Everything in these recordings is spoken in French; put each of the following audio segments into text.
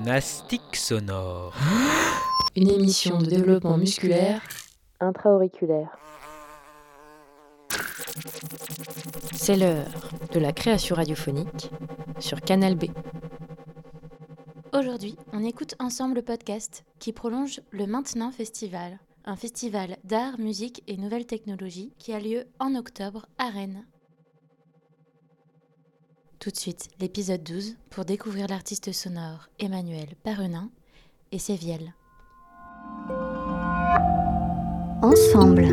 Gymnastique sonore. Une émission de développement musculaire intra-auriculaire. C'est l'heure de la création radiophonique sur Canal B. Aujourd'hui, on écoute ensemble le podcast qui prolonge le Maintenant Festival, un festival d'art, musique et nouvelles technologies qui a lieu en octobre à Rennes. Tout de suite, l'épisode 12 pour découvrir l'artiste sonore Emmanuel Parenin et ses vielles. Ensemble.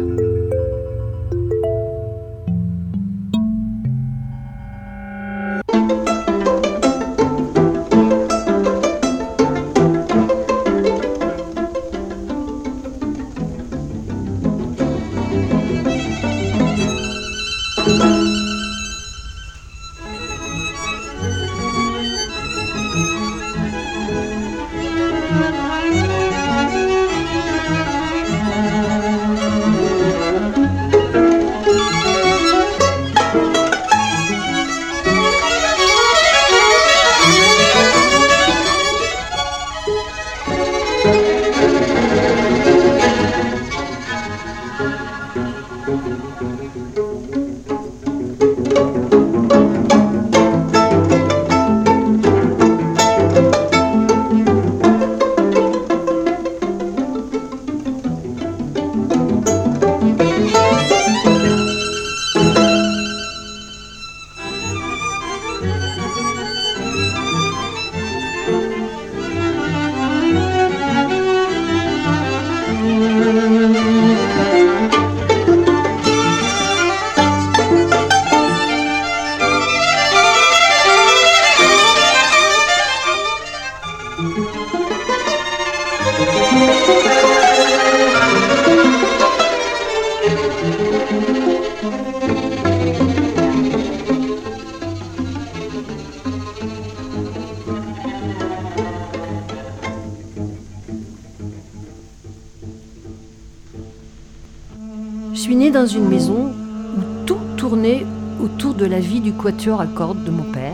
Je suis née dans une maison où tout tournait autour de la vie du quatuor à cordes de mon père.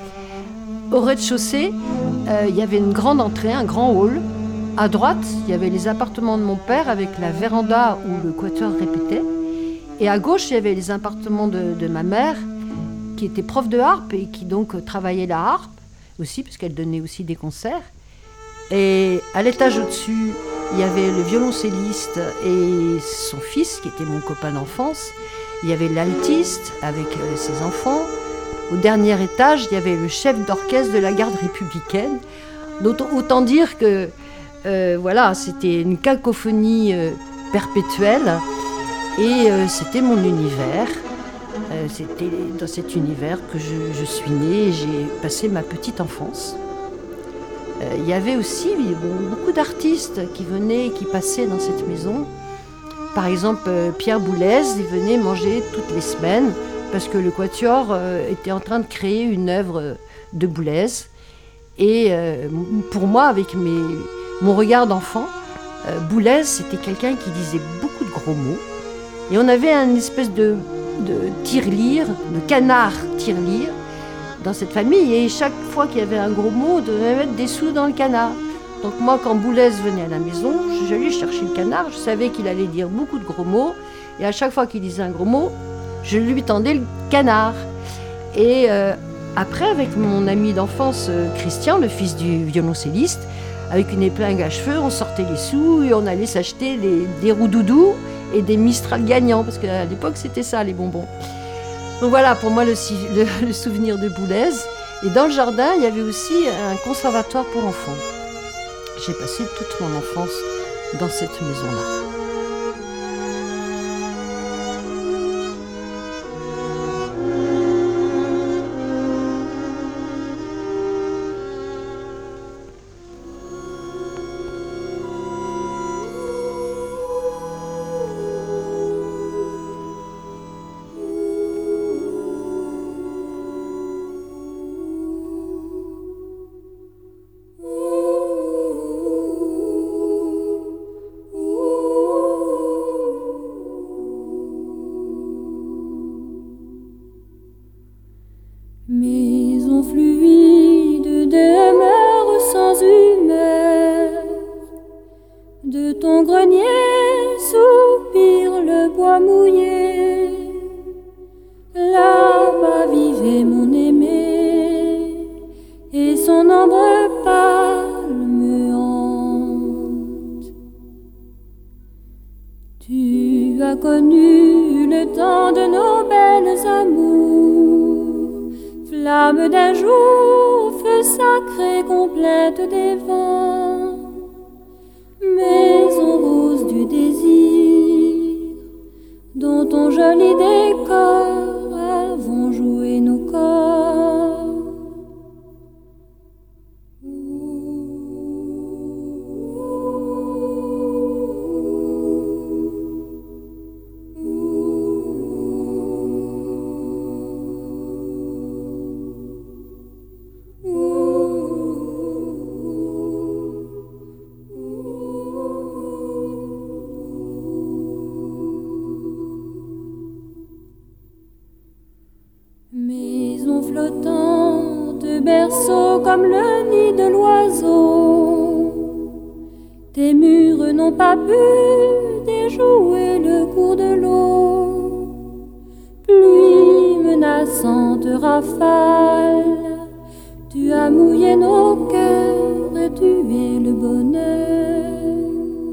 Au rez-de-chaussée, il y avait une grande entrée, un grand hall. À droite, il y avait les appartements de mon père avec la véranda où le quatuor répétait. Et à gauche, il y avait les appartements de ma mère, qui était prof de harpe et qui donc travaillait la harpe aussi, puisqu'elle donnait aussi des concerts. Et à l'étage au-dessus, il y avait le violoncelliste et son fils, qui était mon copain d'enfance. Il y avait l'altiste avec ses enfants. Au dernier étage, il y avait le chef d'orchestre de la garde républicaine. Autant dire que voilà, c'était une cacophonie perpétuelle. Et c'était mon univers. C'était dans cet univers que je suis née et j'ai passé ma petite enfance. Il y avait aussi beaucoup d'artistes qui venaient et qui passaient dans cette maison. Par exemple, Pierre Boulez, il venait manger toutes les semaines parce que le quatuor était en train de créer une œuvre de Boulez. Et pour moi, avec mon regard d'enfant, Boulez, c'était quelqu'un qui disait beaucoup de gros mots. Et on avait une espèce de tirelire, de canard tirelire, dans cette famille, et chaque fois qu'il y avait un gros mot, on devait mettre des sous dans le canard. Donc moi, quand Boulez venait à la maison, j'allais chercher le canard, je savais qu'il allait dire beaucoup de gros mots, et à chaque fois qu'il disait un gros mot, je lui tendais le canard. Et après, avec mon ami d'enfance, Christian, le fils du violoncelliste, avec une épingle à cheveux, on sortait les sous et on allait s'acheter des roux-doudous et des Mistral gagnants, parce qu'à l'époque, c'était ça, les bonbons. Donc voilà, pour moi, le souvenir de Boulez. Et dans le jardin, il y avait aussi un conservatoire pour enfants. J'ai passé toute mon enfance dans cette maison-là. De ton grenier soupire le bois mouillé. Là-bas vivait mon aimé, et son ombre pâle me hante. Tu as connu le temps de nos belles amours, flamme d'un jour, feu sacré, complainte des vents, maison rose du désir, dont ton joli décor avons joué nos corps. Maison flottante, berceau comme le nid de l'oiseau, tes murs n'ont pas pu déjouer le cours de l'eau. Pluie menaçante, rafale, tu as mouillé nos cœurs et tué le bonheur.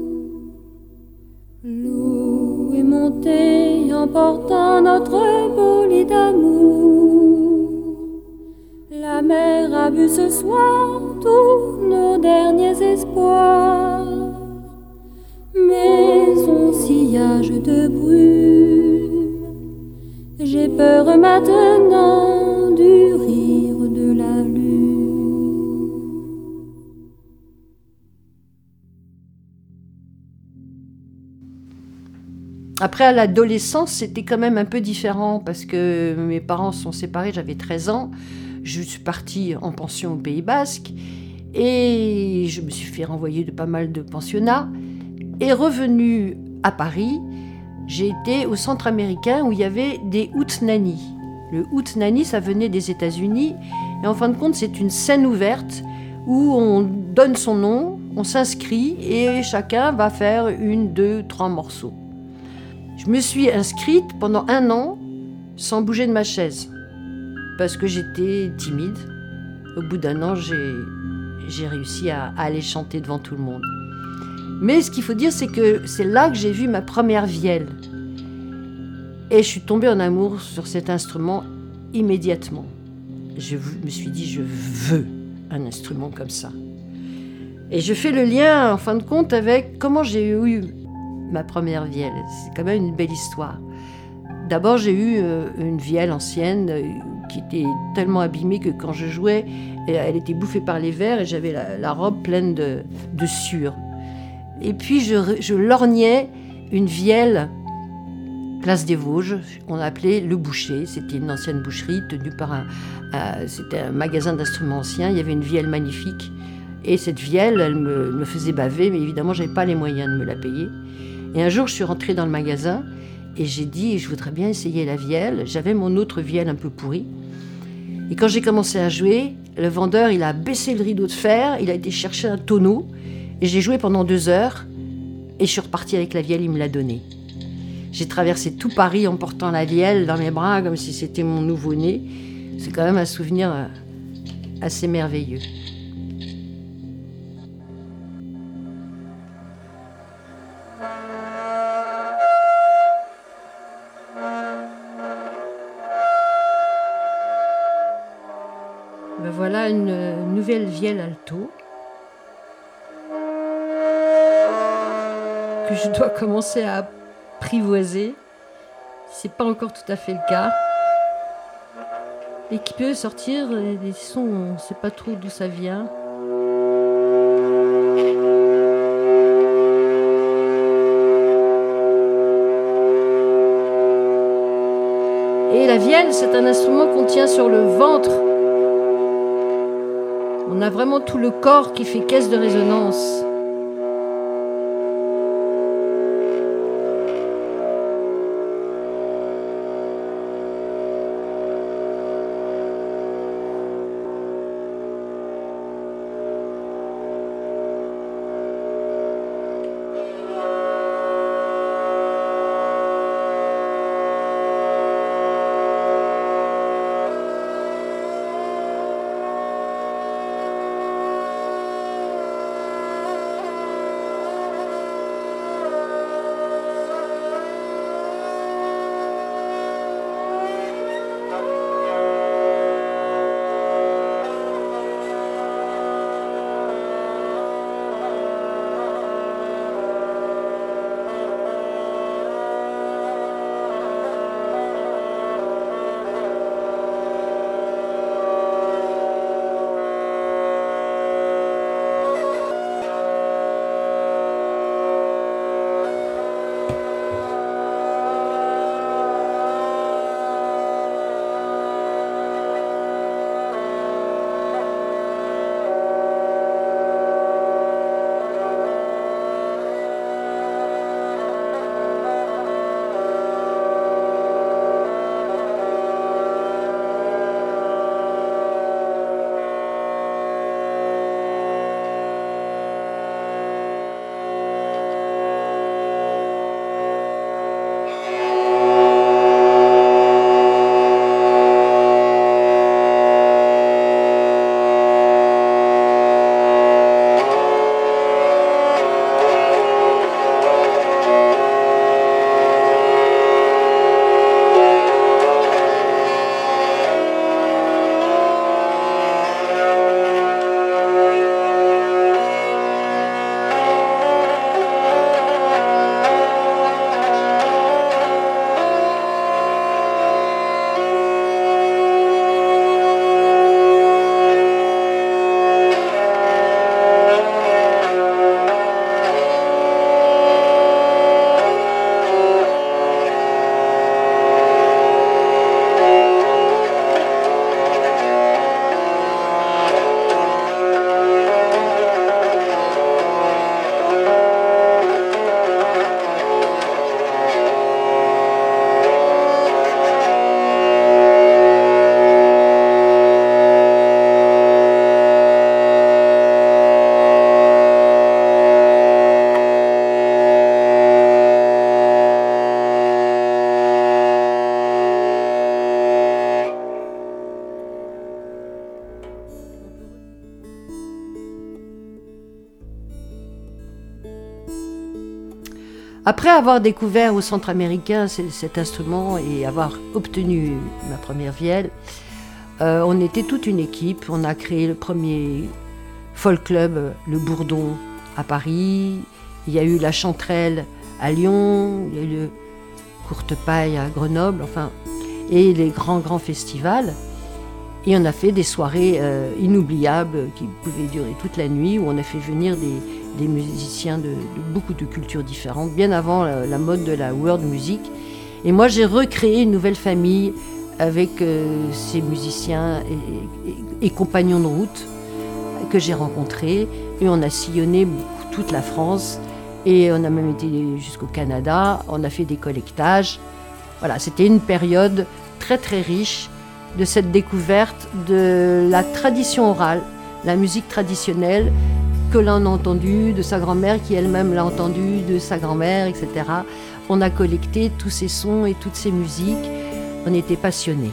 L'eau est montée emportant notre beau lit d'amour. La mer a bu ce soir tous nos derniers espoirs. Maison sillage de brume, j'ai peur maintenant du rire de la lune. Après, à l'adolescence, c'était quand même un peu différent parce que mes parents sont séparés, j'avais 13 ans. Je suis partie en pension au Pays Basque et je me suis fait renvoyer de pas mal de pensionnats. Et revenue à Paris, j'ai été au centre américain où il y avait des Hoot-Nannies. Le Hoot-Nanny, ça venait des États-Unis. Et en fin de compte, c'est une scène ouverte où on donne son nom, on s'inscrit et chacun va faire 1, 2, 3 morceaux. Je me suis inscrite pendant 1 an sans bouger de ma chaise parce que j'étais timide. Au bout d'1 an, j'ai réussi à aller chanter devant tout le monde. Mais ce qu'il faut dire, c'est que c'est là que j'ai vu ma première vielle. Et je suis tombée en amour sur cet instrument immédiatement. Je me suis dit, je veux un instrument comme ça. Et je fais le lien, en fin de compte, avec comment j'ai eu ma première vielle. C'est quand même une belle histoire. D'abord, j'ai eu une vielle ancienne qui était tellement abîmée que quand je jouais, elle était bouffée par les vers et j'avais la robe pleine de sueur. Et puis, je lorgnais une vielle place des Vosges, qu'on appelait Le Boucher. C'était une ancienne boucherie tenue par c'était un magasin d'instruments anciens. Il y avait une vielle magnifique. Et cette vielle, elle me faisait baver, mais évidemment, je n'avais pas les moyens de me la payer. Et un jour, je suis rentrée dans le magasin et j'ai dit, je voudrais bien essayer la vielle. J'avais mon autre vielle un peu pourrie. Et quand j'ai commencé à jouer, le vendeur, il a baissé le rideau de fer, il a été chercher un tonneau. Et j'ai joué pendant 2 heures et je suis repartie avec la vielle, il me l'a donnée. J'ai traversé tout Paris en portant la vielle dans mes bras comme si c'était mon nouveau-né. C'est quand même un souvenir assez merveilleux. Ben voilà une nouvelle vielle alto que je dois commencer à apprivoiser. C'est pas encore tout à fait le cas. Et qui peut sortir des sons, on ne sait pas trop d'où ça vient. Et la vielle, c'est un instrument qu'on tient sur le ventre. On a vraiment tout le corps qui fait caisse de résonance. Après avoir découvert au Centre américain cet instrument et avoir obtenu ma première vielle, on était toute une équipe. On a créé le premier folk club, le Bourdon, à Paris. Il y a eu la Chanterelle à Lyon, il y a eu le Courtepaille à Grenoble, et les grands festivals. Et on a fait des soirées inoubliables qui pouvaient durer toute la nuit, où on a fait venir des musiciens de beaucoup de cultures différentes, bien avant la mode de la world music. Et moi, j'ai recréé une nouvelle famille avec ces musiciens et compagnons de route que j'ai rencontrés. Et on a sillonné toute la France. Et on a même été jusqu'au Canada. On a fait des collectages. Voilà, c'était une période très très riche de cette découverte de la tradition orale, la musique traditionnelle que l'on a entendue de sa grand-mère, qui elle-même l'a entendue de sa grand-mère, etc. On a collecté tous ces sons et toutes ces musiques. On était passionnés.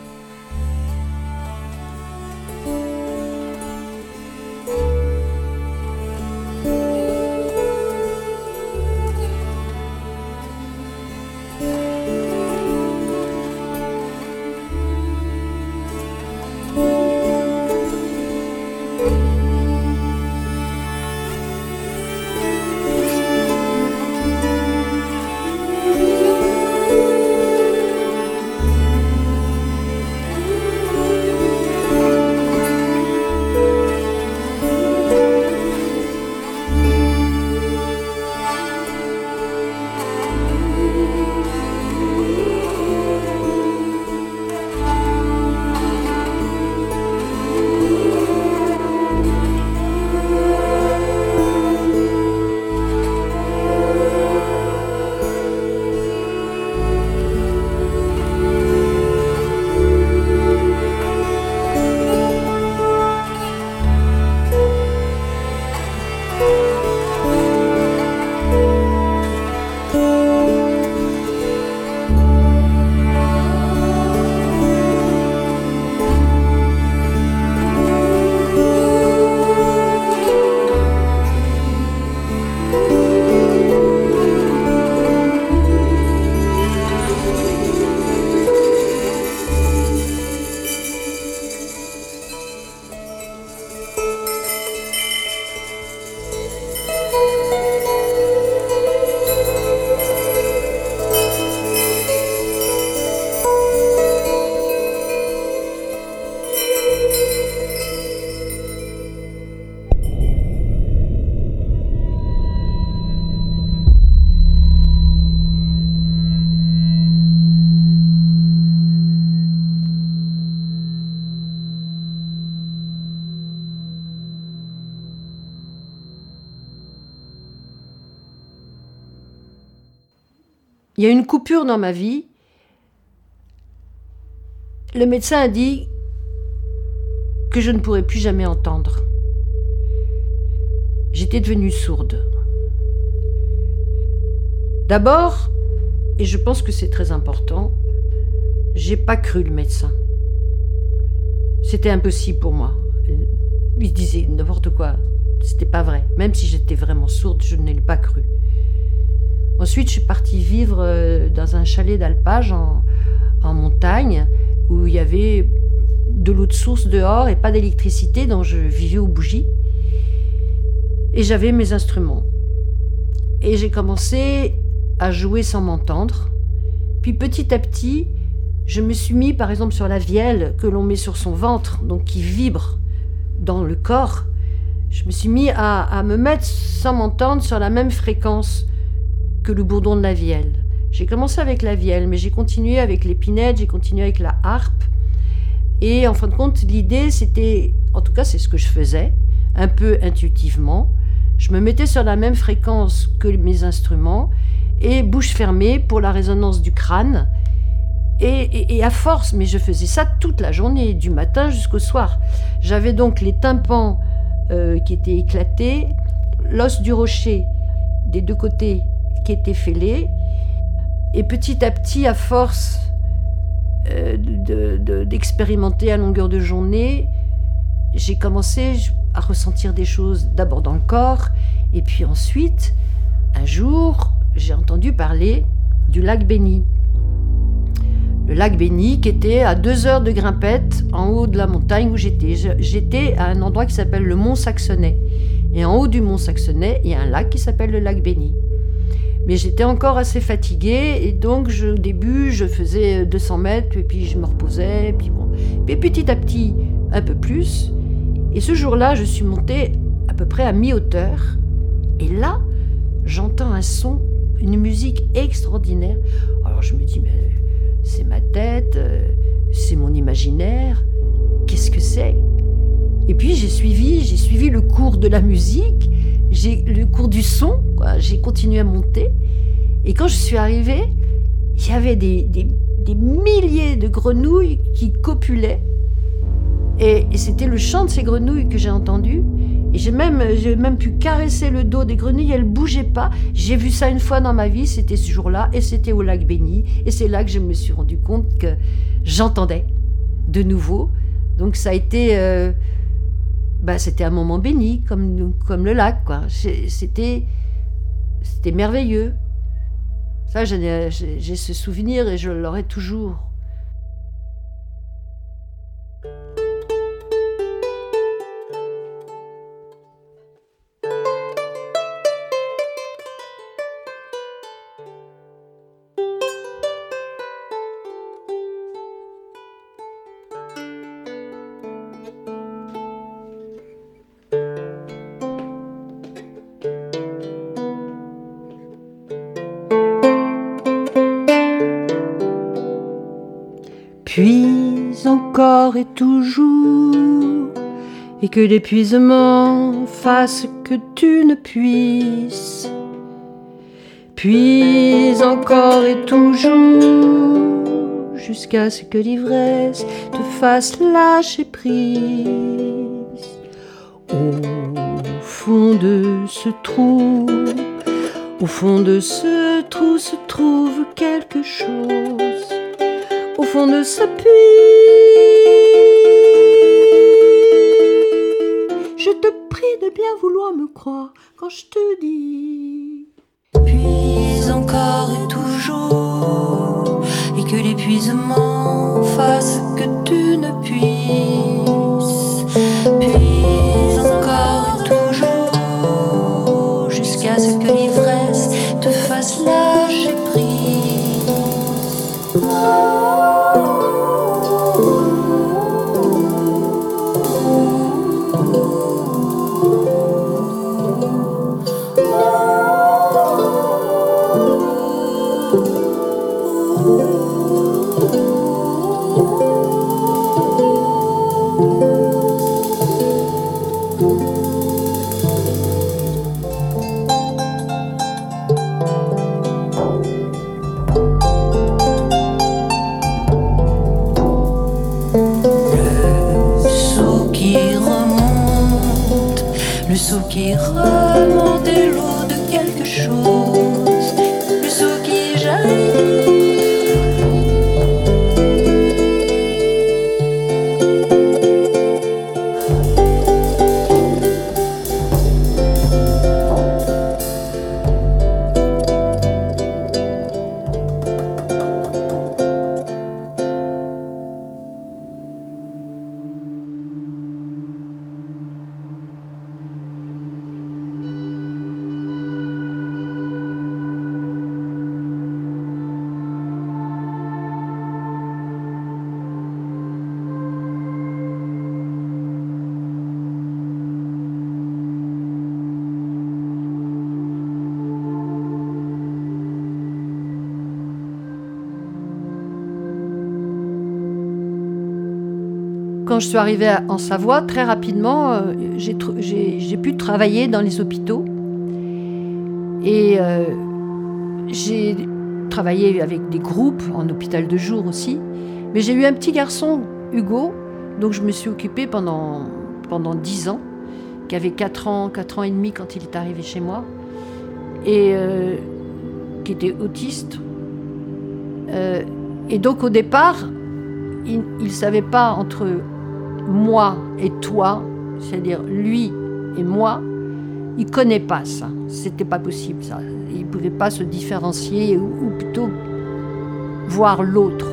Il y a une coupure dans ma vie. Le médecin a dit que je ne pourrais plus jamais entendre. J'étais devenue sourde. D'abord, et je pense que c'est très important, j'ai pas cru le médecin. C'était impossible pour moi. Il disait n'importe quoi. C'était pas vrai. Même si j'étais vraiment sourde, je ne l'ai pas cru. Ensuite, je suis partie vivre dans un chalet d'alpage en montagne où il y avait de l'eau de source dehors et pas d'électricité, donc je vivais aux bougies. Et j'avais mes instruments. Et j'ai commencé à jouer sans m'entendre. Puis petit à petit, je me suis mis par exemple sur la vielle que l'on met sur son ventre, donc qui vibre dans le corps. Je me suis mis à me mettre sans m'entendre sur la même fréquence que le bourdon de la vielle. J'ai commencé avec la vielle, mais j'ai continué avec l'épinette, j'ai continué avec la harpe. Et en fin de compte, l'idée, c'était, en tout cas c'est ce que je faisais, un peu intuitivement. Je me mettais sur la même fréquence que mes instruments et bouche fermée pour la résonance du crâne. Et à force, mais je faisais ça toute la journée, du matin jusqu'au soir. J'avais donc les tympans qui étaient éclatés, l'os du rocher des deux côtés qui était fêlé. Et petit à petit, à force d'expérimenter à longueur de journée, j'ai commencé à ressentir des choses d'abord dans le corps, et puis ensuite, un jour, j'ai entendu parler du lac Béni. Le lac Béni qui était à 2 heures de grimpette en haut de la montagne où j'étais. J'étais à un endroit qui s'appelle le Mont Saxonnet. Et en haut du Mont Saxonnet, il y a un lac qui s'appelle le lac Béni. Mais j'étais encore assez fatiguée et donc au début je faisais 200 mètres et puis je me reposais. Et puis petit à petit, un peu plus. Et ce jour-là, je suis montée à peu près à mi-hauteur. Et là, j'entends un son, une musique extraordinaire. Alors je me dis, mais c'est ma tête, c'est mon imaginaire, qu'est-ce que c'est ? Et puis j'ai suivi le cours de la musique, le cours du son, quoi. J'ai continué à monter. Et quand je suis arrivée, il y avait des milliers de grenouilles qui copulaient. Et c'était le chant de ces grenouilles que j'ai entendu. Et j'ai même pu caresser le dos des grenouilles, elles ne bougeaient pas. J'ai vu ça une fois dans ma vie, c'était ce jour-là, et c'était au lac Béni. Et c'est là que je me suis rendu compte que j'entendais de nouveau. Donc ça a été... c'était un moment béni, comme le lac, quoi. C'était merveilleux. Ça, j'ai ce souvenir et je l'aurai toujours. Puis encore et toujours, et que l'épuisement fasse que tu ne puisses. Puis encore et toujours, jusqu'à ce que l'ivresse te fasse lâcher prise. Au fond de ce trou, au fond de ce trou se trouve quelque chose. Au fond de ce puits, je te prie de bien vouloir me croire quand je te dis. Puis encore et toujours, et que l'épuisement fasse que tu ne puisses. Puis encore et toujours, jusqu'à ce que l'ivresse te fasse lâcher prise. Le seau qui remonte est l'eau de quelque chose. Le seau qui jaillit. Quand je suis arrivée en Savoie, très rapidement, j'ai pu travailler dans les hôpitaux. Et j'ai travaillé avec des groupes, en hôpital de jour aussi. Mais j'ai eu un petit garçon, Hugo, dont je me suis occupée pendant 10 ans, qui avait 4 ans et demi quand il est arrivé chez moi, et qui était autiste. Et donc au départ, il ne savait pas entre moi et toi, c'est-à-dire lui et moi, il connaît pas ça. C'était pas possible, ça. Il pouvait pas se différencier ou plutôt voir l'autre.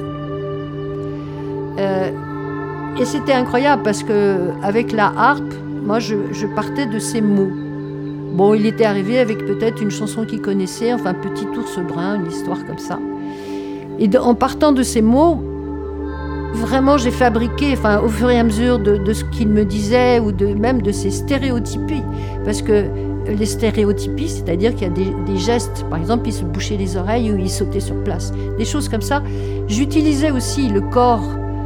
Et c'était incroyable parce que avec la harpe, moi, je partais de ces mots. Bon, il était arrivé avec peut-être une chanson qu'il connaissait, enfin Petit ours brun, une histoire comme ça. Et en partant de ces mots, vraiment, j'ai fabriqué, au fur et à mesure de ce qu'il me disait ou même de ses stéréotypies, parce que les stéréotypies, c'est-à-dire qu'il y a des gestes, par exemple, il se bouchait les oreilles ou il sautait sur place, des choses comme ça. J'utilisais aussi le corps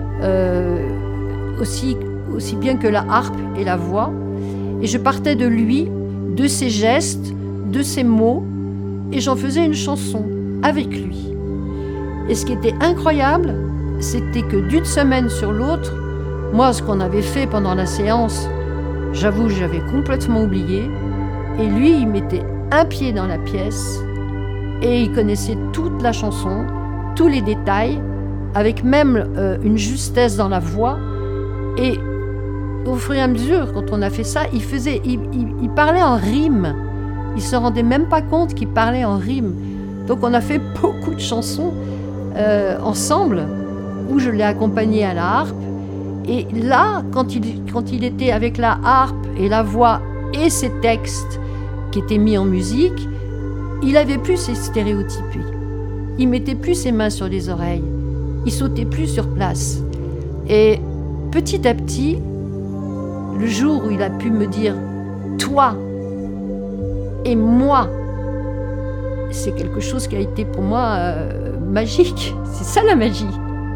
aussi bien que la harpe et la voix, et je partais de lui, de ses gestes, de ses mots, et j'en faisais une chanson avec lui. Et ce qui était incroyable, c'était que d'une semaine sur l'autre, moi, ce qu'on avait fait pendant la séance, j'avoue, j'avais complètement oublié. Et lui, il mettait un pied dans la pièce et il connaissait toute la chanson, tous les détails, avec même une justesse dans la voix. Et au fur et à mesure, quand on a fait ça, il parlait en rime. Il se rendait même pas compte qu'il parlait en rime. Donc on a fait beaucoup de chansons ensemble, où je l'ai accompagné à la harpe. Et là, quand il était avec la harpe et la voix et ses textes qui étaient mis en musique, il avait plus ses stéréotypes. Il mettait plus ses mains sur les oreilles. Il sautait plus sur place. Et petit à petit, le jour où il a pu me dire « toi » et « moi », c'est quelque chose qui a été pour moi magique. C'est ça la magie.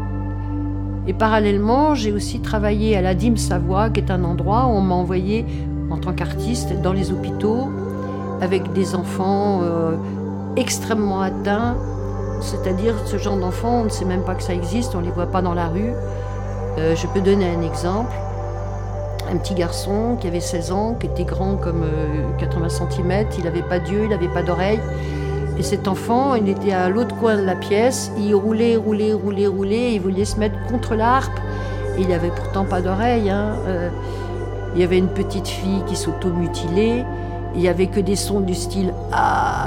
Et parallèlement, j'ai aussi travaillé à la Dîme Savoie, qui est un endroit où on m'a envoyé en tant qu'artiste dans les hôpitaux avec des enfants extrêmement atteints. C'est-à-dire, ce genre d'enfants, on ne sait même pas que ça existe, on ne les voit pas dans la rue. Je peux donner un exemple. Un petit garçon qui avait 16 ans, qui était grand comme 80 cm, il n'avait pas d'yeux, il n'avait pas d'oreilles. Et cet enfant, il était à l'autre coin de la pièce, il roulait, il voulait se mettre contre la harpe. Et il n'avait pourtant pas d'oreilles. Il y avait une petite fille qui s'automutilait, il n'y avait que des sons du style « Ah »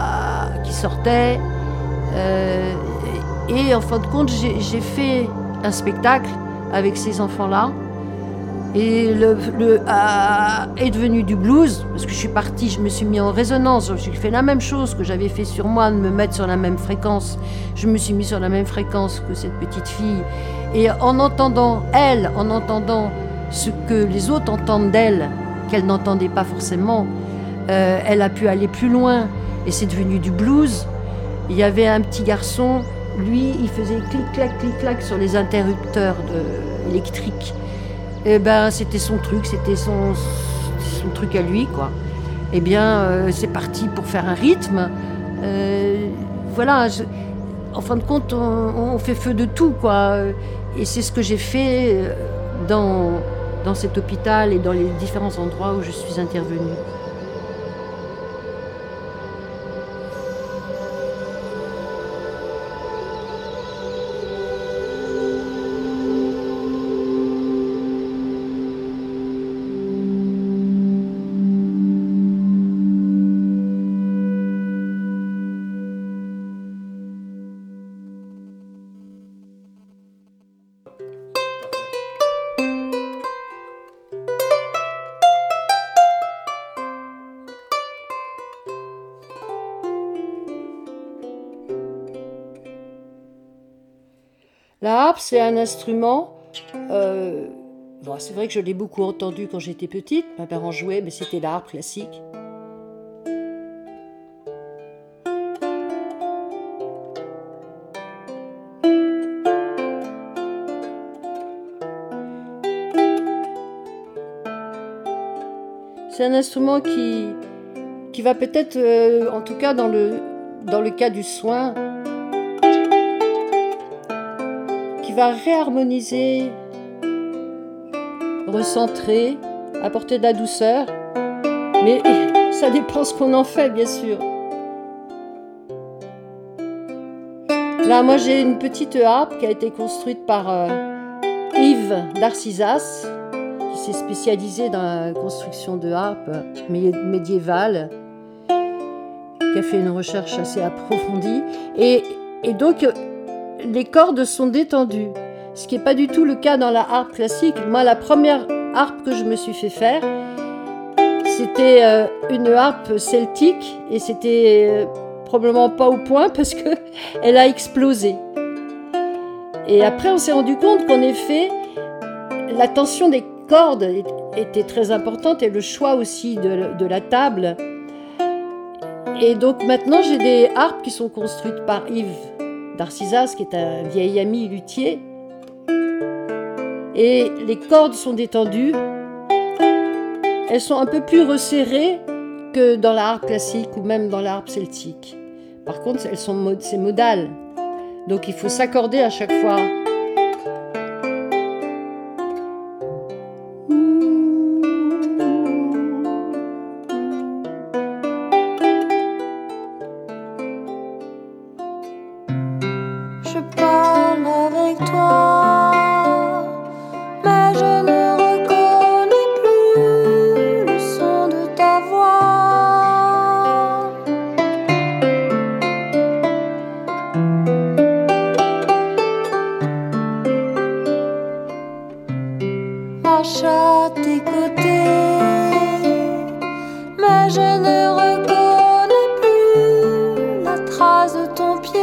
qui sortaient. Et en fin de compte, j'ai fait un spectacle avec ces enfants-là. Et le ah est devenu du blues, parce que je suis partie, je me suis mis en résonance, j'ai fait la même chose que j'avais fait sur moi, de me mettre sur la même fréquence. Je me suis mis sur la même fréquence que cette petite fille. Et en entendant ce que les autres entendent d'elle, qu'elle n'entendait pas forcément, elle a pu aller plus loin, et c'est devenu du blues. Il y avait un petit garçon, lui, il faisait clic-clac sur les interrupteurs électriques. Eh ben, c'était son truc, c'était son truc à lui, quoi. Eh bien, c'est parti pour faire un rythme. Voilà, en fin de compte, on fait feu de tout, quoi. Et c'est ce que j'ai fait dans cet hôpital et dans les différents endroits où je suis intervenue. La harpe, c'est un instrument. C'est vrai que je l'ai beaucoup entendu quand j'étais petite. Ma mère jouait, mais c'était la harpe classique. C'est un instrument qui va peut-être, en tout cas dans le cas du soin, qui va réharmoniser, recentrer, apporter de la douceur. Mais ça dépend ce qu'on en fait, bien sûr. Là, moi, j'ai une petite harpe qui a été construite par Yves d'Arcisas, qui s'est spécialisé dans la construction de harpes médiévales, qui a fait une recherche assez approfondie. Et donc, les cordes sont détendues, ce qui n'est pas du tout le cas dans la harpe classique. Moi, la première harpe que je me suis fait faire, c'était une harpe celtique, et c'était probablement pas au point parce qu'elle a explosé. Et après, on s'est rendu compte qu'en effet, la tension des cordes était très importante et le choix aussi de la table. Et donc maintenant, j'ai des harpes qui sont construites par Yves d'Arcisas, qui est un vieil ami luthier. Et les cordes sont détendues. Elles sont un peu plus resserrées que dans la harpe classique ou même dans la harpe celtique. Par contre, c'est modal. Donc il faut s'accorder à chaque fois. Je parle avec toi, mais je ne reconnais plus le son de ta voix. Marche à tes côtés, mais je ne reconnais plus la trace de ton pied.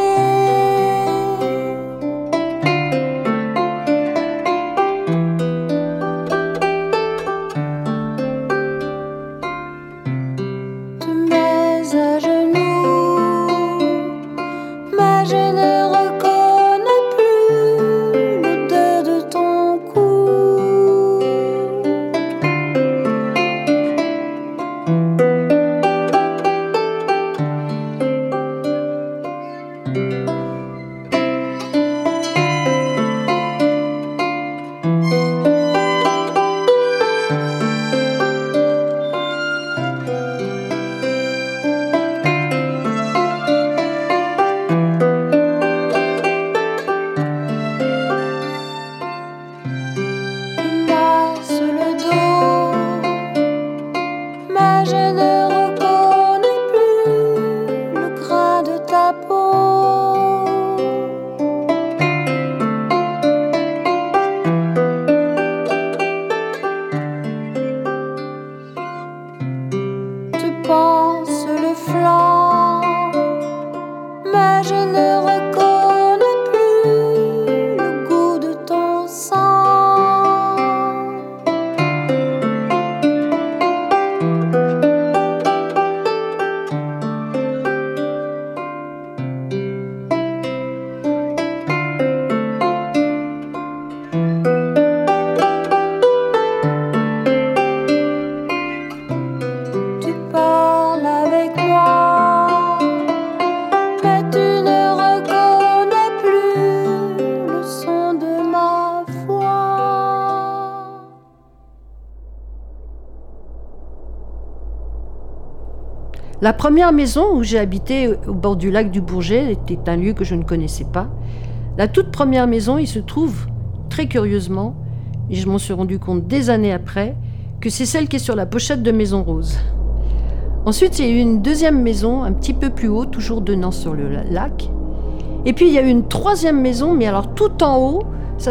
La première maison où j'ai habité au bord du lac du Bourget était un lieu que je ne connaissais pas. La toute première maison, il se trouve, très curieusement, et je m'en suis rendu compte des années après, que c'est celle qui est sur la pochette de Maison Rose. Ensuite, il y a eu une deuxième maison, un petit peu plus haut, toujours donnant sur le lac. Et puis, il y a eu une troisième maison, mais alors tout en haut,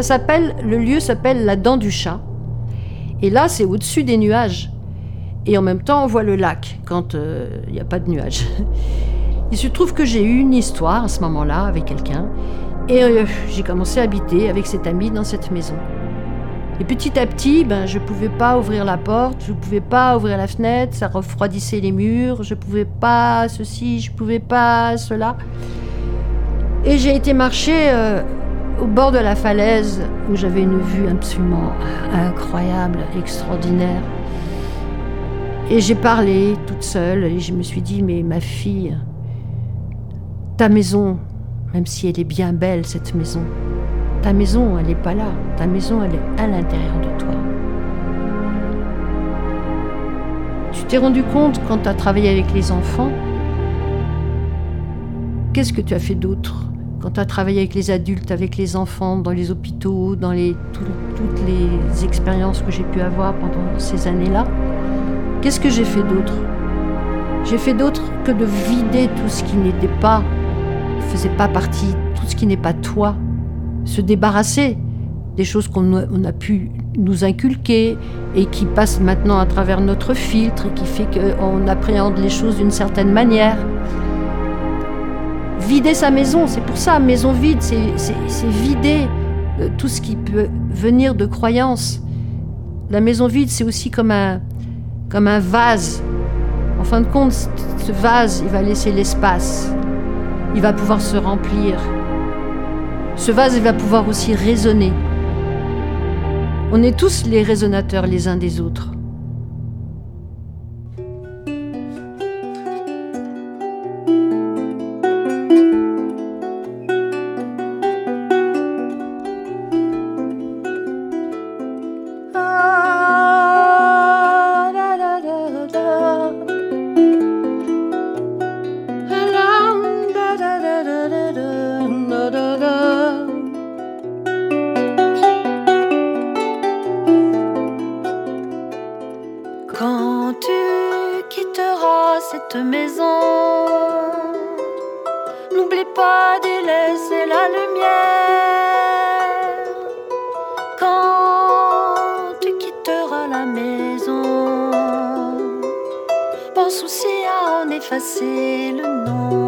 le lieu s'appelle la Dent du Chat. Et là, c'est au-dessus des nuages. Et en même temps, on voit le lac quand il n'y a pas de nuages. Il se trouve que j'ai eu une histoire à ce moment-là avec quelqu'un. Et j'ai commencé à habiter avec cet ami dans cette maison. Et petit à petit, je ne pouvais pas ouvrir la porte, je ne pouvais pas ouvrir la fenêtre, ça refroidissait les murs, je ne pouvais pas ceci, je ne pouvais pas cela. Et j'ai été marcher au bord de la falaise où j'avais une vue absolument incroyable, extraordinaire. Et j'ai parlé toute seule et je me suis dit, mais ma fille, ta maison, même si elle est bien belle, cette maison, ta maison, elle n'est pas là. Ta maison, elle est à l'intérieur de toi. Tu t'es rendu compte quand tu as travaillé avec les enfants, qu'est-ce que tu as fait d'autre quand tu as travaillé avec les adultes, avec les enfants, dans les hôpitaux, dans toutes les expériences que j'ai pu avoir pendant ces années-là, qu'est-ce que j'ai fait d'autre ? J'ai fait d'autre que de vider tout ce qui n'était pas, ne faisait pas partie, tout ce qui n'est pas toi. Se débarrasser des choses qu'on a pu nous inculquer et qui passent maintenant à travers notre filtre et qui fait qu'on appréhende les choses d'une certaine manière. Vider sa maison, c'est pour ça, maison vide, c'est vider tout ce qui peut venir de croyances. La maison vide, c'est aussi comme un vase. En fin de compte, ce vase, il va laisser l'espace. Il va pouvoir se remplir. Ce vase, il va pouvoir aussi résonner. On est tous les résonateurs les uns des autres. Quand tu quitteras cette maison, n'oublie pas d'y laisser la lumière. Quand tu quitteras la maison, pense aussi à en effacer le nom.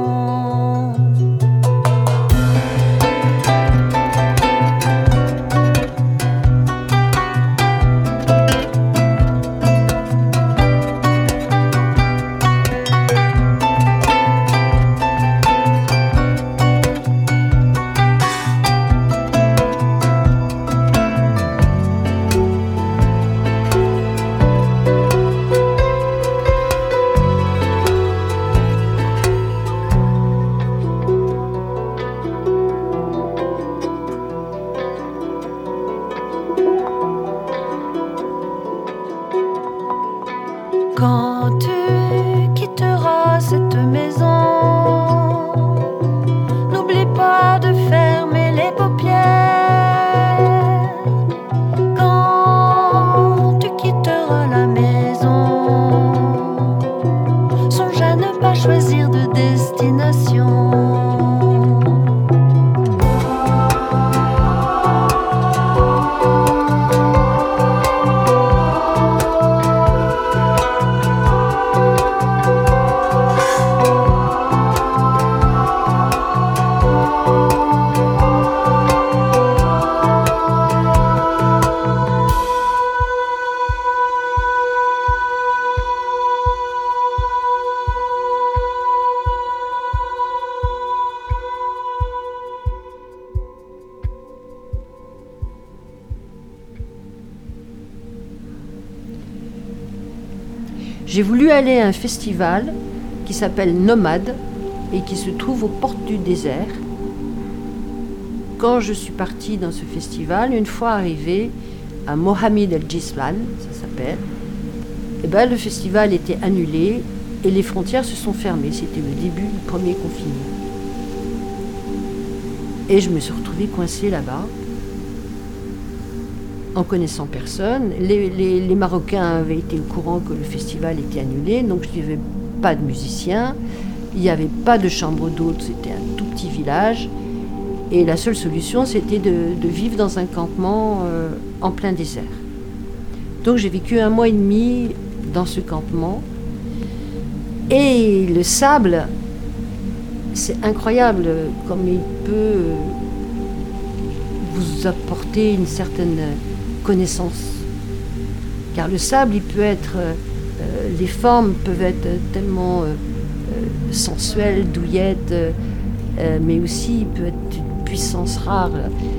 Quand tu quitteras cette maison, n'oublie pas de fermer les paupières. Quand tu quitteras la maison, songe à ne pas choisir de destination. J'ai voulu aller à un festival qui s'appelle Nomade et qui se trouve aux portes du désert. Quand je suis partie dans ce festival, une fois arrivée à Mohamed El Jislan, ça s'appelle, le festival était annulé et les frontières se sont fermées. C'était le début du premier confinement. Et je me suis retrouvée coincée là-bas, en connaissant personne. Les Marocains avaient été au courant que le festival était annulé, donc il n'y avait pas de musiciens, il n'y avait pas de chambre d'hôtes, c'était un tout petit village. Et la seule solution, c'était de vivre dans un campement en plein désert. Donc j'ai vécu 1 mois et demi dans ce campement. Et le sable, c'est incroyable comme il peut vous apporter une certaine connaissance. Car le sable, il peut être... les formes peuvent être tellement sensuelles, douillettes, mais aussi il peut être une puissance rare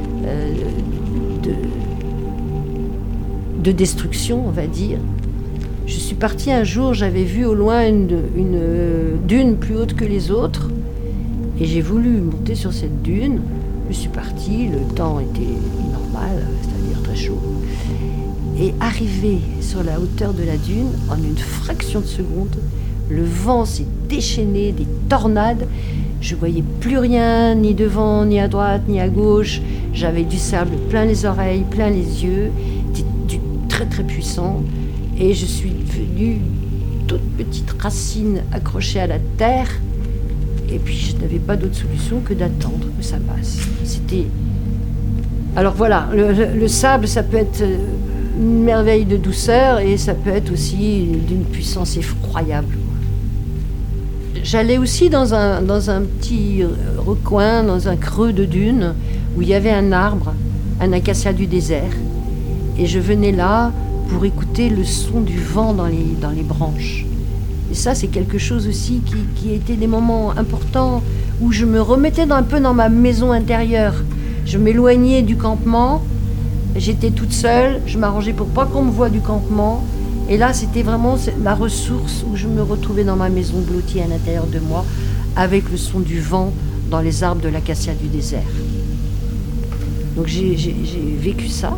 de destruction, on va dire. Je suis partie un jour, j'avais vu au loin une dune plus haute que les autres, et j'ai voulu monter sur cette dune. Je suis partie, le temps était normal, c'est-à-dire très chaud. Et arrivé sur la hauteur de la dune, en une fraction de seconde, le vent s'est déchaîné, des tornades, Je voyais plus rien, ni devant, ni à droite, ni à gauche. J'avais du sable plein les oreilles, plein les yeux, du très très puissant. Et je suis devenue toute petite racine accrochée à la terre. Et puis je n'avais pas d'autre solution que d'attendre que ça passe. C'était... Alors voilà, le sable, ça peut être une merveille de douceur et ça peut être aussi d'une puissance effroyable. J'allais aussi dans un petit recoin, dans un creux de dune, où il y avait un arbre, un acacia du désert. Et je venais là pour écouter le son du vent dans les branches. Et ça, c'est quelque chose aussi qui a été des moments importants où je me remettais un peu dans ma maison intérieure. Je m'éloignais du campement, j'étais toute seule, je m'arrangeais pour pas qu'on me voie du campement. Et là, c'était vraiment la ressource où je me retrouvais dans ma maison blottie à l'intérieur de moi, avec le son du vent dans les arbres de l'acacia du désert. Donc j'ai vécu ça.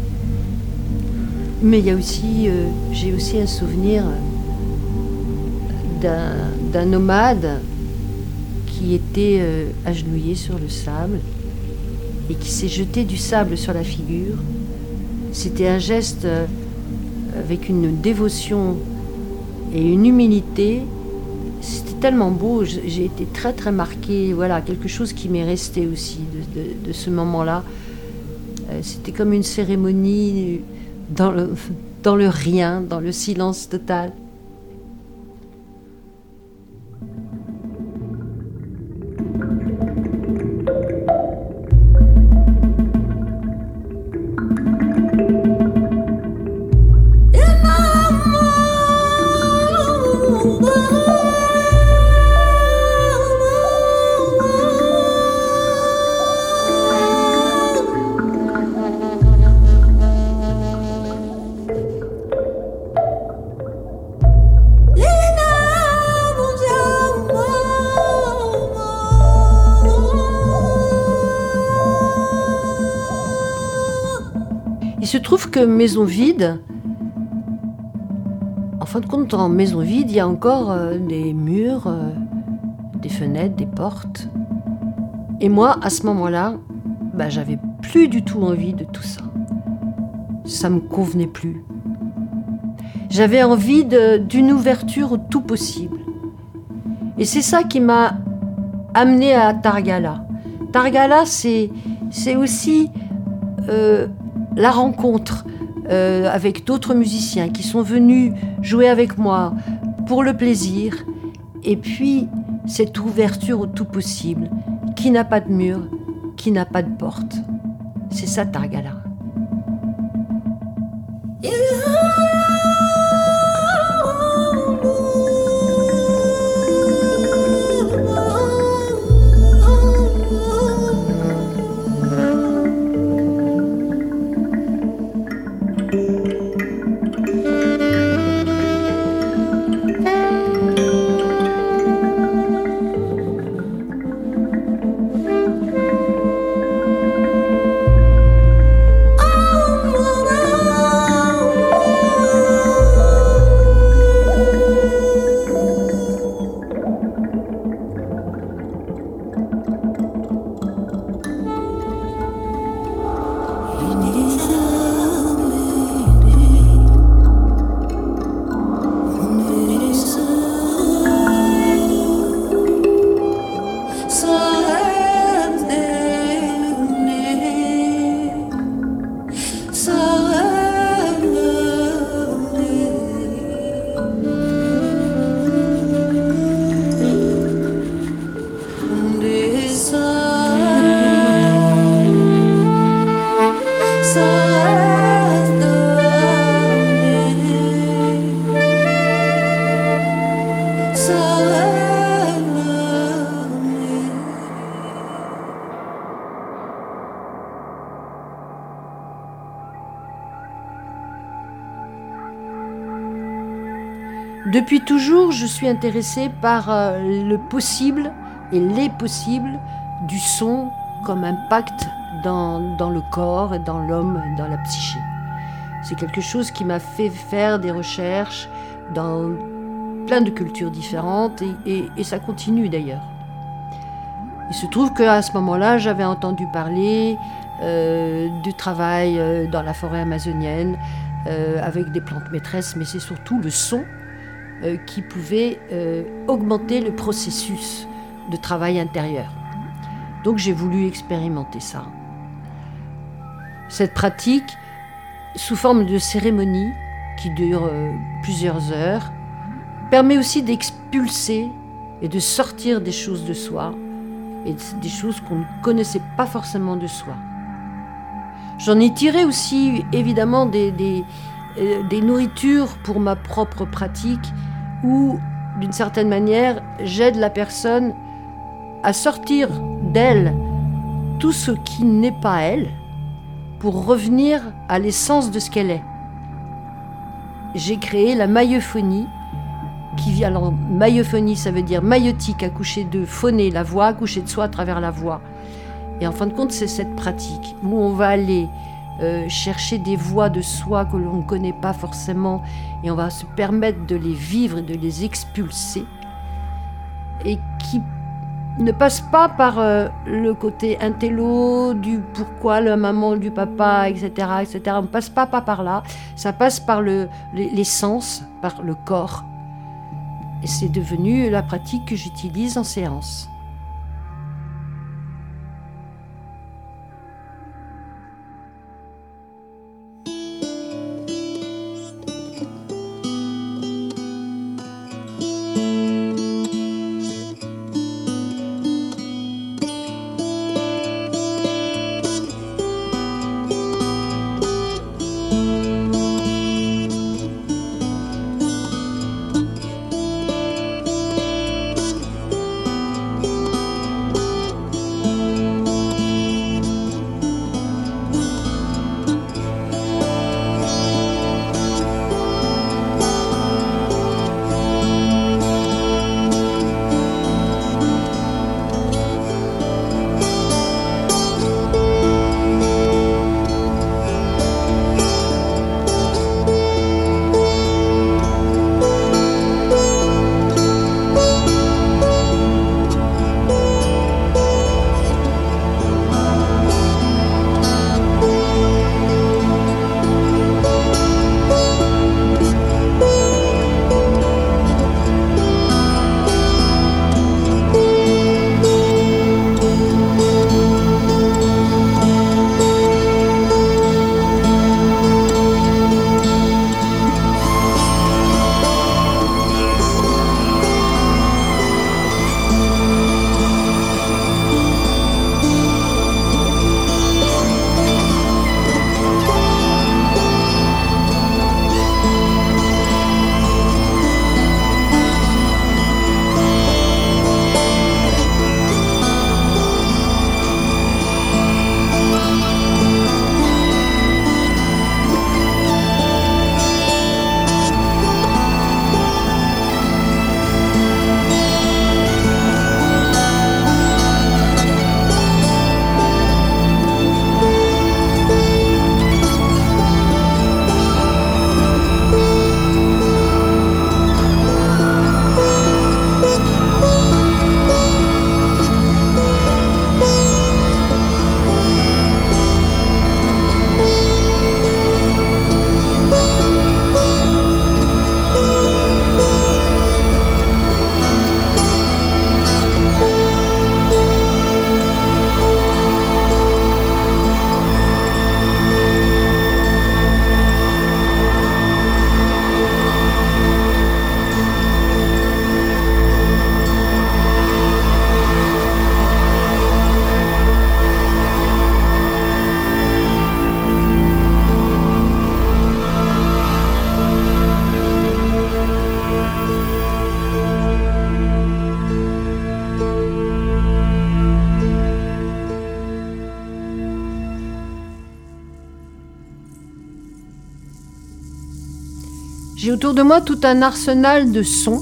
Mais il y a aussi, j'ai aussi un souvenir d'un nomade qui était agenouillé sur le sable et qui s'est jeté du sable sur la figure. C'était un geste avec une dévotion et une humilité. C'était tellement beau, j'ai été très très marquée. Voilà, quelque chose qui m'est resté aussi de ce moment-là. C'était comme une cérémonie dans le rien, dans le silence total. Il se trouve que Maison Vide, en fin de compte, en Maison Vide, il y a encore des murs, des fenêtres, des portes. Et moi, à ce moment-là, j'avais plus du tout envie de tout ça. Ça me convenait plus. J'avais envie d'une ouverture au tout possible. Et c'est ça qui m'a amenée à Targala. Targala, c'est aussi la rencontre avec d'autres musiciens qui sont venus jouer avec moi pour le plaisir, et puis cette ouverture au tout possible, qui n'a pas de mur, qui n'a pas de porte. C'est ça Targala. Depuis toujours, je suis intéressée par le possible et les possibles du son comme impact dans le corps et dans l'homme, dans la psyché. C'est quelque chose qui m'a fait faire des recherches dans plein de cultures différentes et ça continue d'ailleurs. Il se trouve qu'à ce moment-là, j'avais entendu parler du travail dans la forêt amazonienne avec des plantes maîtresses, mais c'est surtout le son qui pouvait augmenter le processus de travail intérieur. Donc j'ai voulu expérimenter ça. Cette pratique, sous forme de cérémonie qui dure plusieurs heures, permet aussi d'expulser et de sortir des choses de soi et des choses qu'on ne connaissait pas forcément de soi. J'en ai tiré aussi évidemment des nourritures pour ma propre pratique où, d'une certaine manière, j'aide la personne à sortir d'elle tout ce qui n'est pas elle pour revenir à l'essence de ce qu'elle est. J'ai créé la maïeuphonie, alors maïeuphonie, ça veut dire maïeutique, accoucher de phoner, la voix, accoucher de soi à travers la voix. Et en fin de compte, c'est cette pratique où on va aller chercher des voix de soi que l'on ne connaît pas forcément et on va se permettre de les vivre et de les expulser et qui ne passe pas par le côté intello, du pourquoi, la maman, du papa, etc. etc. On ne passe pas par là, ça passe par les sens, par le corps. Et c'est devenu la pratique que j'utilise en séance. J'ai autour de moi tout un arsenal de sons,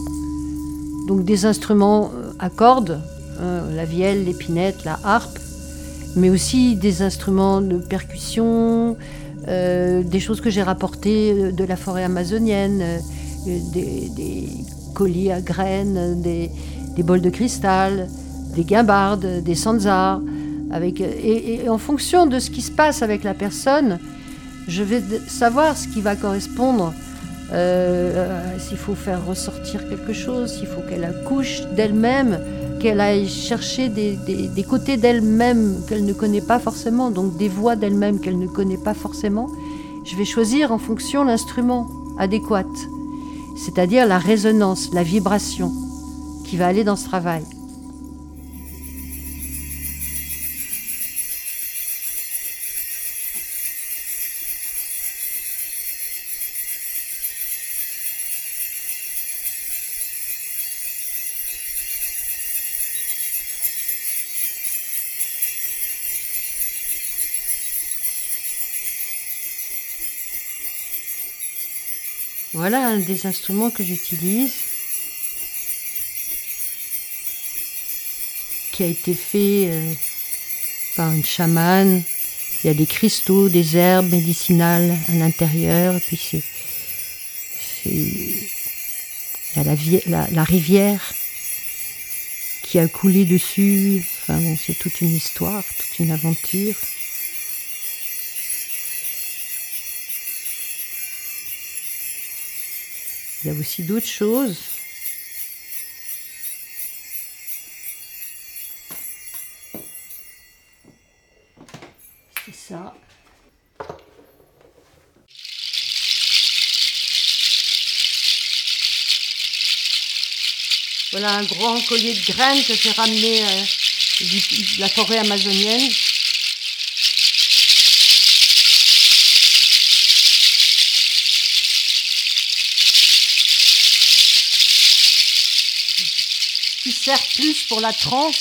donc des instruments à cordes, la vielle, l'épinette, la harpe, mais aussi des instruments de percussion, des choses que j'ai rapportées de la forêt amazonienne, des colliers à graines, des bols de cristal, des guimbardes, des sanzars. Et en fonction de ce qui se passe avec la personne, je vais savoir ce qui va correspondre. S'il faut faire ressortir quelque chose, s'il faut qu'elle accouche d'elle-même, qu'elle aille chercher des côtés d'elle-même qu'elle ne connaît pas forcément, donc des voix d'elle-même qu'elle ne connaît pas forcément. Je vais choisir en fonction l'instrument adéquat, c'est-à-dire la résonance, la vibration qui va aller dans ce travail. Voilà un des instruments que j'utilise, qui a été fait par une chamane. Il y a des cristaux, des herbes médicinales à l'intérieur, et puis il y a la rivière qui a coulé dessus. Enfin bon, c'est toute une histoire, toute une aventure. Il y a aussi d'autres choses. C'est ça. Voilà un grand collier de graines que j'ai ramené de la forêt amazonienne. Qui sert plus pour la transe.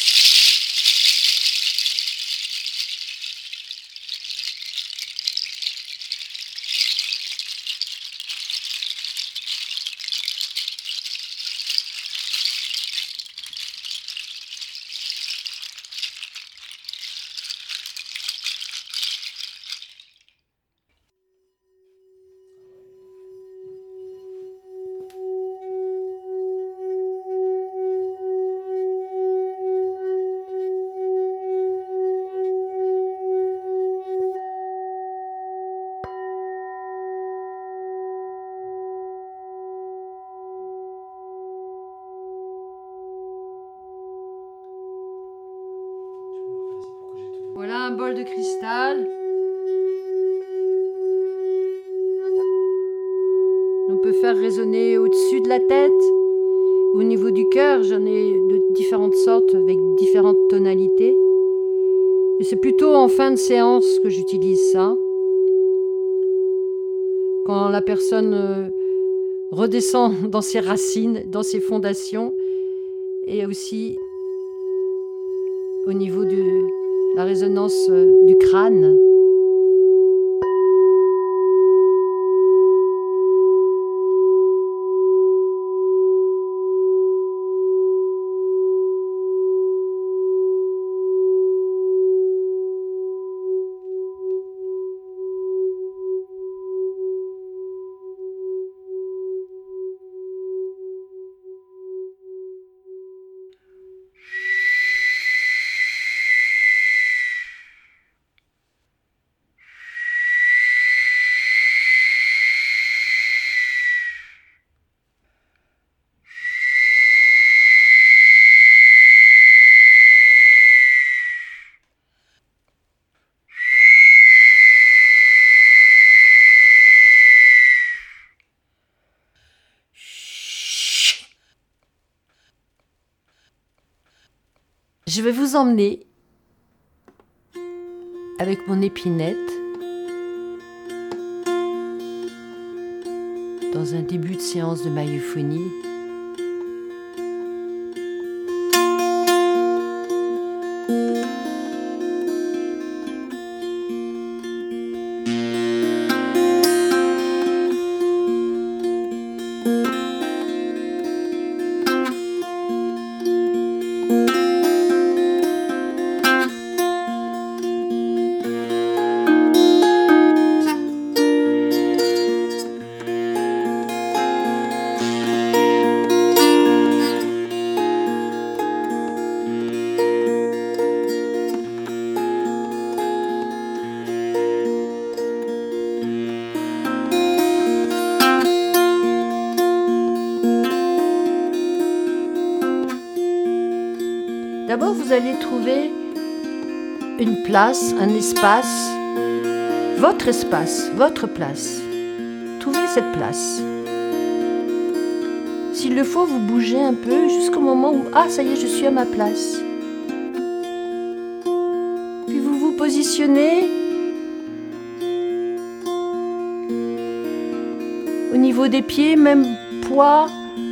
Voilà un bol de cristal. On peut faire résonner au-dessus de la tête, au niveau du cœur. J'en ai de différentes sortes avec différentes tonalités. Et c'est plutôt en fin de séance que j'utilise ça. Quand la personne redescend dans ses racines, dans ses fondations, et aussi au niveau de la résonance du crâne. Je vais vous emmener avec mon épinette dans un début de séance de maïophonie. vous allez trouver une place, un espace, votre place. Trouvez cette place. S'il le faut, vous bougez un peu jusqu'au moment où « Ah, ça y est, je suis à ma place ». Puis vous vous positionnez au niveau des pieds, même poids,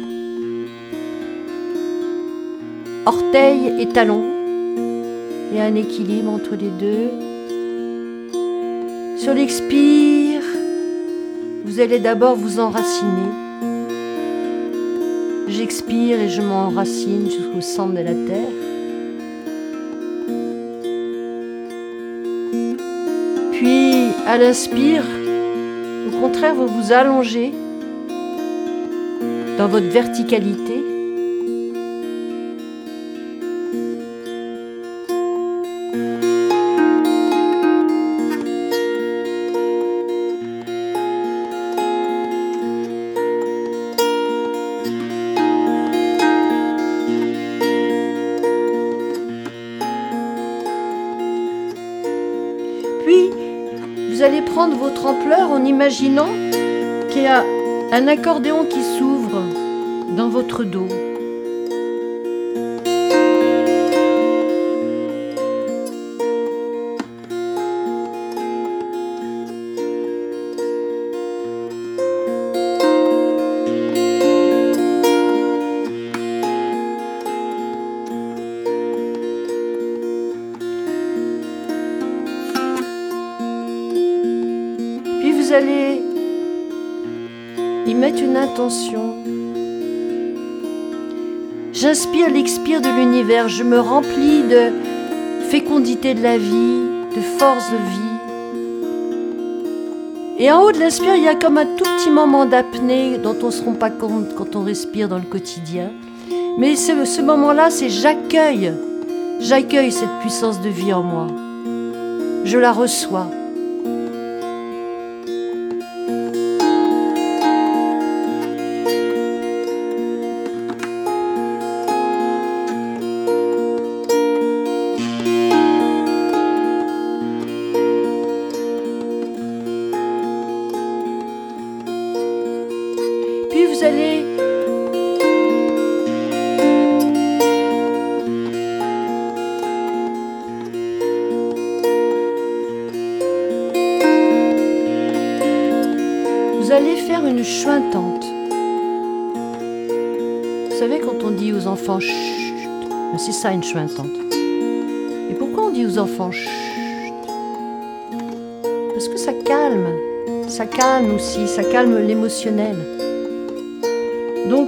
orteils et talons. Il y a un équilibre entre les deux. Sur l'expire, vous allez d'abord vous enraciner. J'expire et je m'enracine jusqu'au centre de la terre. Puis, à l'inspire, au contraire, vous vous allongez dans votre verticalité. Vous allez prendre votre ampleur en imaginant qu'il y a un accordéon qui s'ouvre dans votre dos. Vous allez y mettre une intention. J'inspire l'expire de l'univers, je me remplis de fécondité de la vie, de force de vie. Et en haut de l'inspire, il y a comme un tout petit moment d'apnée dont on ne se rend pas compte quand on respire dans le quotidien. Mais ce moment-là, c'est j'accueille cette puissance de vie en moi. Je la reçois. Vous allez faire une chointante. Vous savez, quand on dit aux enfants chut, c'est ça une chointante. Et pourquoi on dit aux enfants chut? Parce que ça calme aussi, ça calme l'émotionnel. Donc,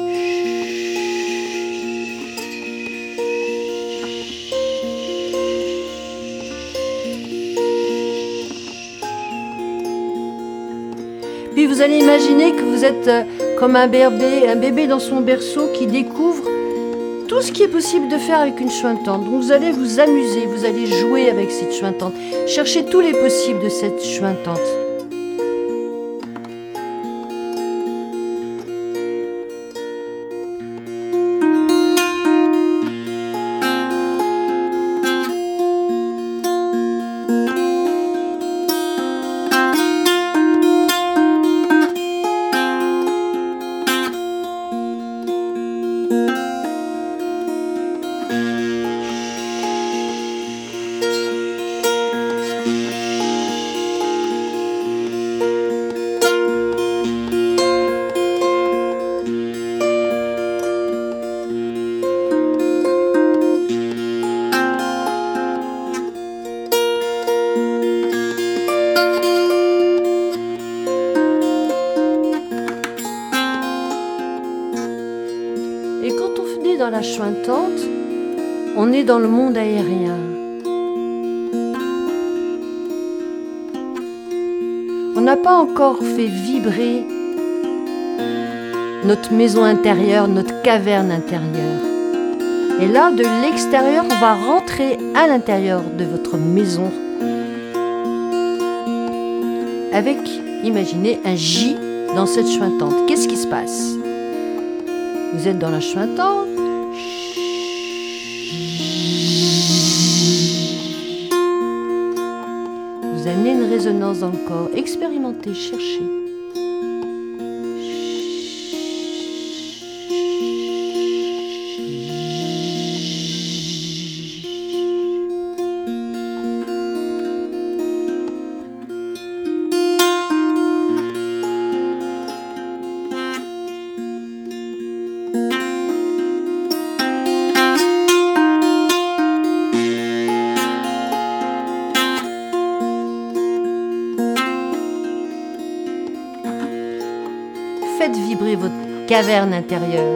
puis vous allez imaginer que vous êtes comme un bébé dans son berceau qui découvre tout ce qui est possible de faire avec une chointante. Donc vous allez vous amuser, vous allez jouer avec cette chointante, chercher tous les possibles de cette chointante. Dans la chointante, on est dans le monde aérien. On n'a pas encore fait vibrer notre maison intérieure, notre caverne intérieure. Et là, de l'extérieur, on va rentrer à l'intérieur de votre maison avec, imaginez, un J dans cette chointante. Qu'est-ce qui se passe? Vous êtes dans la chointante. Vous amenez une résonance dans le corps. Expérimentez, cherchez. Faites vibrer votre caverne intérieure.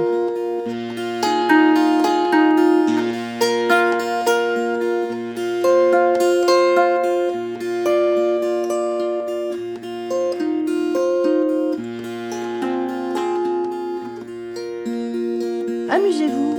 Amusez-vous.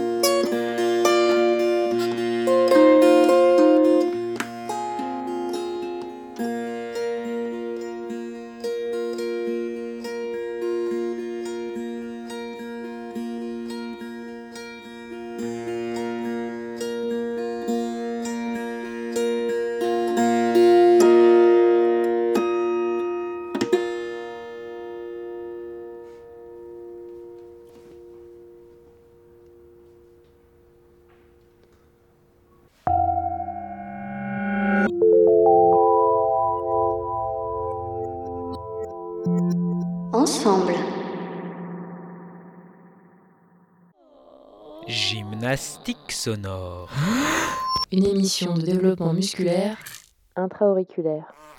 Ensemble. Gymnastique sonore. Une émission de développement musculaire Intra-auriculaire.